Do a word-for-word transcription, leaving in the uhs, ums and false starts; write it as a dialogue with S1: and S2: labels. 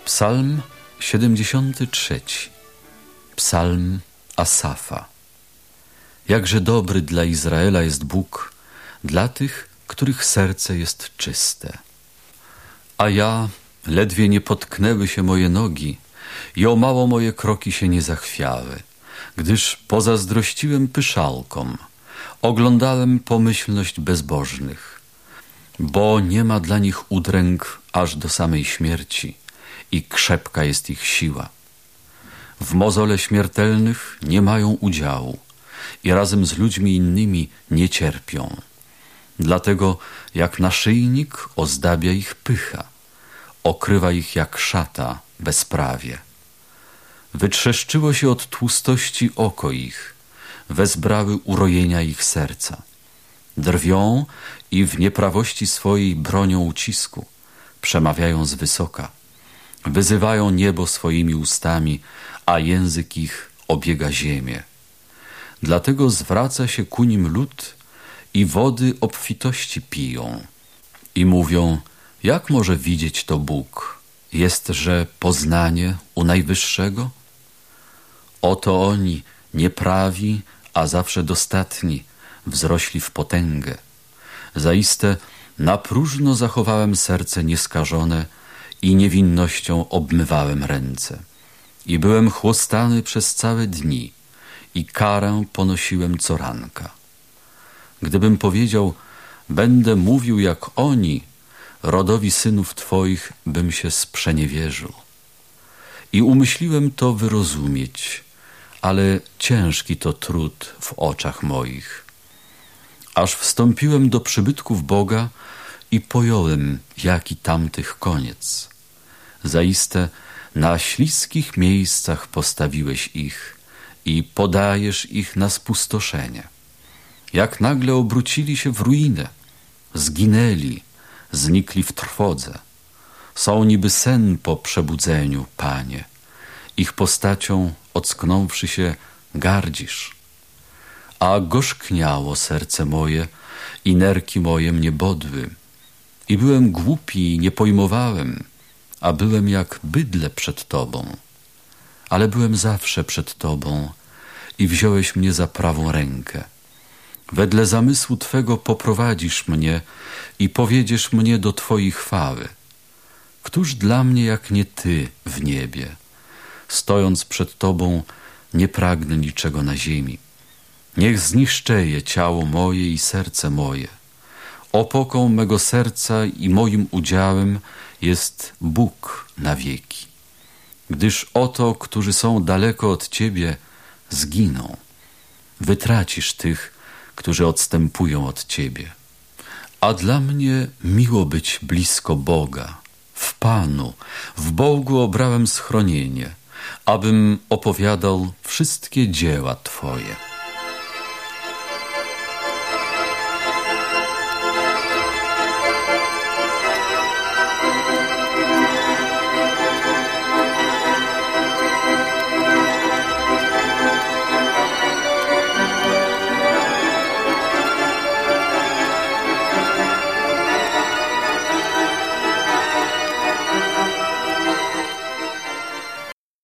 S1: Psalm siedemdziesiąty trzeci. Psalm Asafa. Jakże dobry dla Izraela jest Bóg, dla tych, których serce jest czyste. A ja, ledwie nie potknęły się moje nogi i o mało moje kroki się nie zachwiały, gdyż pozazdrościłem pyszałkom, oglądałem pomyślność bezbożnych, bo nie ma dla nich udręk aż do samej śmierci i krzepka jest ich siła. W mozole śmiertelnych nie mają udziału i razem z ludźmi innymi nie cierpią. Dlatego jak naszyjnik ozdabia ich pycha, okrywa ich jak szata bezprawie. Wytrzeszczyło się od tłustości oko ich, wezbrały urojenia ich serca. Drwią i w nieprawości swojej bronią ucisku, przemawiają z wysoka. Wyzywają niebo swoimi ustami, a język ich obiega ziemię. Dlatego zwraca się ku nim lud i wody obfitości piją. I mówią, jak może widzieć to Bóg? Jestże poznanie u Najwyższego? Oto oni, nieprawi, a zawsze dostatni, wzrośli w potęgę. Zaiste na próżno zachowałem serce nieskażone i niewinnością obmywałem ręce. I byłem chłostany przez całe dni i karę ponosiłem co ranka. Gdybym powiedział, będę mówił jak oni, rodowi synów Twoich bym się sprzeniewierzył. I umyśliłem to wyrozumieć, ale ciężki to trud w oczach moich. Aż wstąpiłem do przybytków Boga i pojąłem, jaki tamtych koniec. Zaiste na śliskich miejscach postawiłeś ich i podajesz ich na spustoszenie. Jak nagle obrócili się w ruinę, zginęli, znikli w trwodze. Są niby sen po przebudzeniu, Panie. Ich postacią, ocknąwszy się, gardzisz. A gorzkniało serce moje i nerki moje mnie bodły. I byłem głupi i nie pojmowałem, a byłem jak bydlę przed Tobą. Ale byłem zawsze przed Tobą i wziąłeś mnie za prawą rękę. Wedle zamysłu Twego poprowadzisz mnie i powiedziesz mnie do Twojej chwały. Któż dla mnie jak nie Ty w niebie? Stojąc przed Tobą nie pragnę niczego na ziemi. Niech zniszczeje ciało moje i serce moje. Opoką mego serca i moim udziałem jest Bóg na wieki. Gdyż oto, którzy są daleko od Ciebie, zginą. Wytracisz tych, którzy odstępują od Ciebie. A dla mnie miło być blisko Boga. W Panu, w Bogu obrałem schronienie, abym opowiadał wszystkie dzieła Twoje.